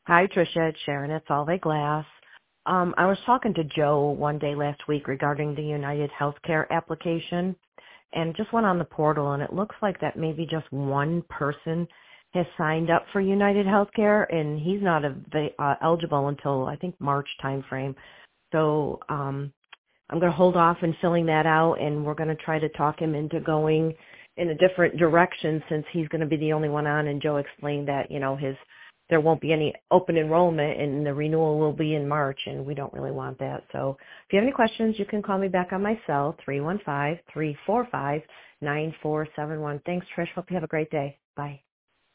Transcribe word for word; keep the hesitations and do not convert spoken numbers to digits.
Hi, Tricia. It's Sharon at Solvay Glass. Um, I was talking to Joe one day last week regarding the United Healthcare application and just went on the portal, and it looks like that maybe just one person has signed up for United Healthcare, and he's not a, uh, eligible until, I think, March timeframe. So um, I'm going to hold off in filling that out, and we're going to try to talk him into going in a different direction since he's going to be the only one on, and Joe explained that, you know, his there won't be any open enrollment and the renewal will be in March, and we don't really want that. So if you have any questions, you can call me back on my cell, three one five, three four five, nine four seven one. Thanks, Trish. Hope you have a great day. Bye.